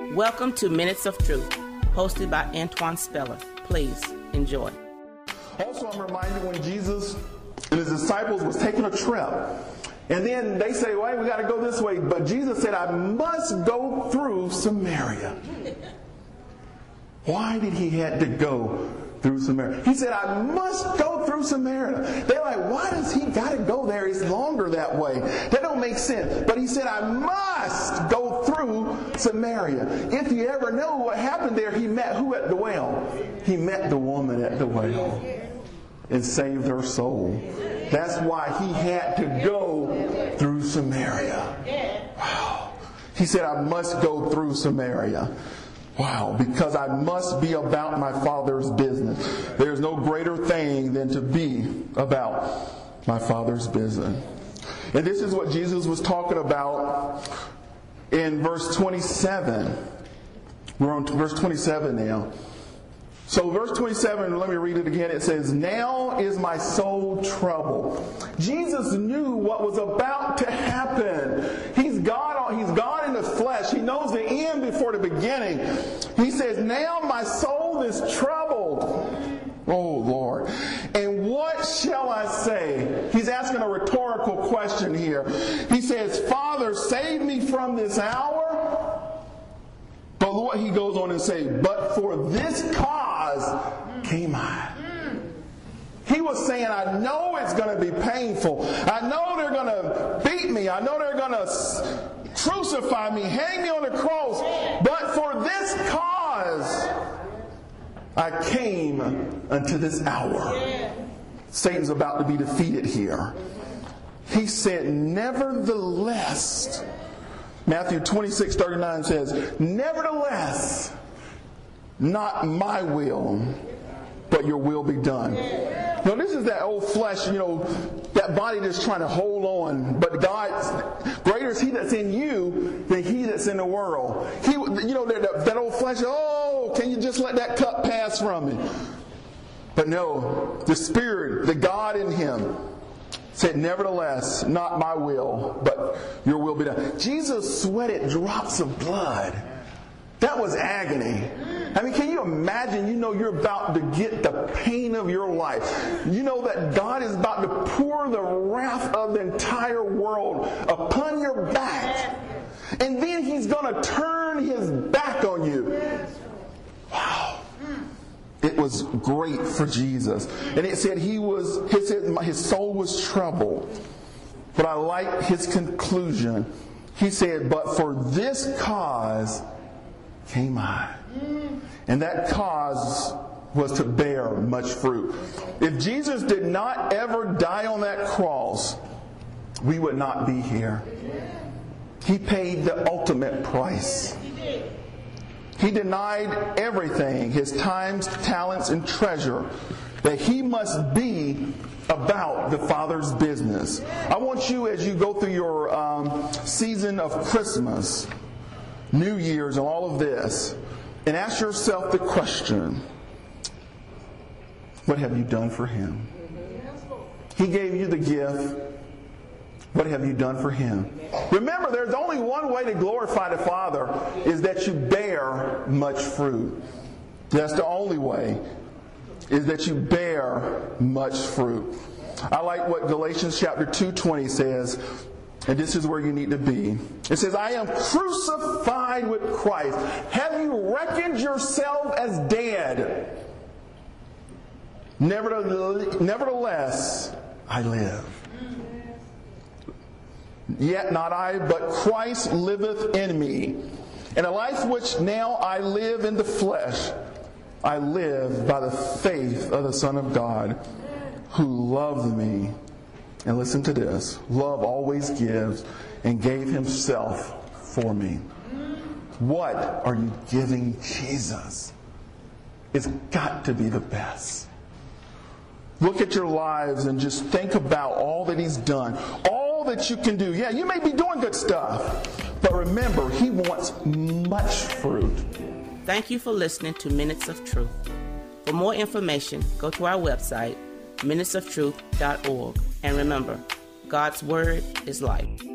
Welcome to Minutes of Truth, hosted by Antoine Speller. Please enjoy. Also, I'm reminded when Jesus and his disciples was taking a trip, and then they say, "Wait, we got to go this way." But Jesus said, "I must go through Samaria." Why did he have to go through Samaria? He said, "I must go through Samaria." They're like, "Why does he got to go there? It's longer that way. That don't make sense." But he said, "I must go through Samaria." If you ever know what happened there, he met who at the well? He met the woman at the well and saved her soul. That's why he had to go through Samaria. Wow. He said, "I must go through Samaria." Wow, because I must be about my Father's business. There's no greater thing than to be about my Father's business. And this is what Jesus was talking about in verse 27. We're on verse 27 now. So verse 27, let me read it again. It says, "Now is my soul troubled." Jesus knew what was about to happen. He's God in the flesh. He knows the end before the beginning. He says, "Now my soul is troubled." Oh, Lord. "And what shall I say?" He's asking a rhetorical question here. He says, "Father, save me from this hour." But what he goes on and say, "But for this cause came I." He was saying, "I know it's going to be painful. I know they're going to beat me. I know they're going to crucify me, hang me on the cross. But for this cause I came unto this hour." Satan's about to be defeated here. He said, "Nevertheless," Matthew 26:39 says, "Nevertheless, not my will, but your will be done." Now this is that old flesh, that body that's trying to hold on. But God, greater is he that's in you than he that's in the world. That old flesh, "Oh, can you just let that cup pass from me?" But no, the Spirit, the God in him, said, "Nevertheless, not my will, but your will be done." Jesus sweated drops of blood. That was agony. I mean, can you imagine, you're about to get the pain of your life. You know that God is about to pour the wrath of the entire world upon your back. And then he's going to turn his back on you. Wow. It was great for Jesus. And it said his soul was troubled. But I like his conclusion. He said, "But for this cause came I." And that cause was to bear much fruit. If Jesus did not ever die on that cross, we would not be here. He paid the ultimate price. He denied everything, his time, talents, and treasure, that he must be about the Father's business. I want you, as you go through your season of Christmas, New Year's, and all of this, and ask yourself the question, what have you done for him? He gave you the gift. What have you done for him? Remember, there's only one way to glorify the Father, is that you bear much fruit. That's the only way, is that you bear much fruit. I like what Galatians chapter 2:20 says, and this is where you need to be. It says, "I am crucified with Christ. Have you reckoned yourself as dead? Nevertheless, I live. Yet not I, but Christ liveth in me. And a life which now I live in the flesh, I live by the faith of the Son of God, who loved me." And listen to this. "Love always gives, and gave himself for me." What are you giving Jesus? It's got to be the best. Look at your lives and just think about all that he's done. All that you can do. Yeah, you may be doing good stuff, but remember, he wants much fruit. Thank you for listening to Minutes of Truth. For more information, go to our website, minutesoftruth.org. And remember, God's Word is life.